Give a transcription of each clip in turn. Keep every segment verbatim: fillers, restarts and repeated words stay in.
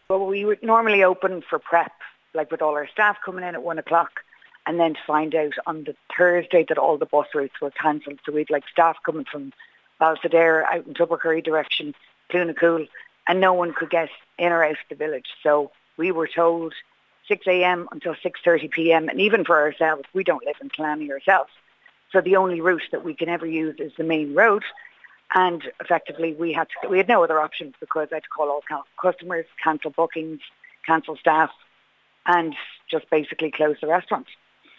Well, we would normally open for prep, like with all our staff coming in at one o'clock, and then to find out on the Thursday that all the bus routes were cancelled. So we'd like staff coming from Balsadare out in Tubbercurry direction, Clunacool, and no one could get in or out of the village. So we were told six a.m. until six thirty p.m. And even for ourselves, we don't live in Killarney ourselves. So the only route that we can ever use is the main road. And effectively, we had to, we had no other options because I had to call all customers, cancel bookings, cancel staff, and just basically close the restaurant.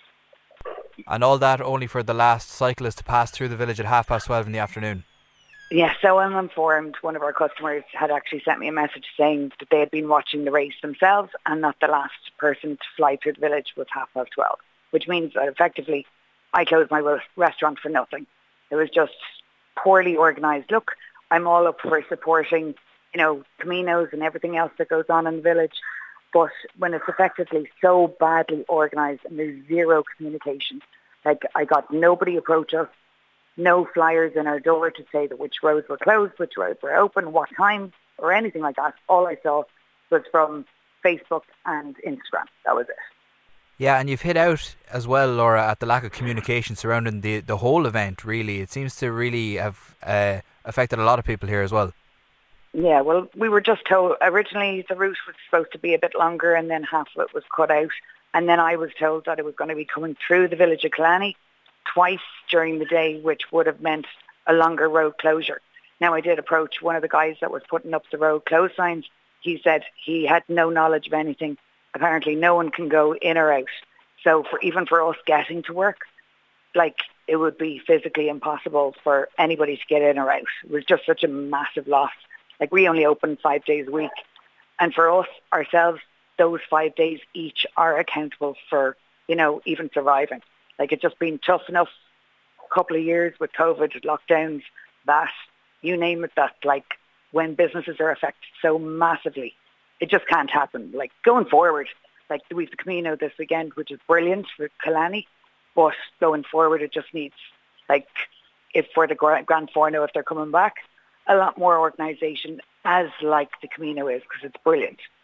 And all that only for the last cyclist to pass through the village at half past twelve in the afternoon. Yeah, so I'm informed one of our customers had actually sent me a message saying that they had been watching the race themselves and that the last person to fly through the village was half past twelve, which means that effectively I closed my restaurant for nothing. It was just poorly organised. Look, I'm all up for supporting, you know, Caminos and everything else that goes on in the village, but when it's effectively so badly organised and there's zero communication, like I got nobody approach us, no flyers in our door to say that which roads were closed, which roads were open, what time, or anything like that. All I saw was from Facebook and Instagram. That was it. Yeah, and you've hit out as well, Laura, at the lack of communication surrounding the, the whole event, really. It seems to really have uh, affected a lot of people here as well. Yeah, well, we were just told, originally the route was supposed to be a bit longer and then half of it was cut out. And then I was told that it was going to be coming through the village of Killarney twice during the day, which would have meant a longer road closure. Now, I did approach one of the guys that was putting up the road close signs. He said he had no knowledge of anything. Apparently no one can go in or out. So for even for us getting to work, like it would be physically impossible for anybody to get in or out. It was just such a massive loss. Like we only open five days a week. And for us, ourselves, those five days each are accountable for, you know, even surviving. Like it's just been tough enough couple of years with COVID, lockdowns, that, you name it, that like when businesses are affected so massively, it just can't happen. Like going forward, like we've the Camino this weekend, which is brilliant for Killarney, but going forward it just needs, like if for the Grand Forno, if they're coming back, a lot more organisation as like the Camino is, because it's brilliant.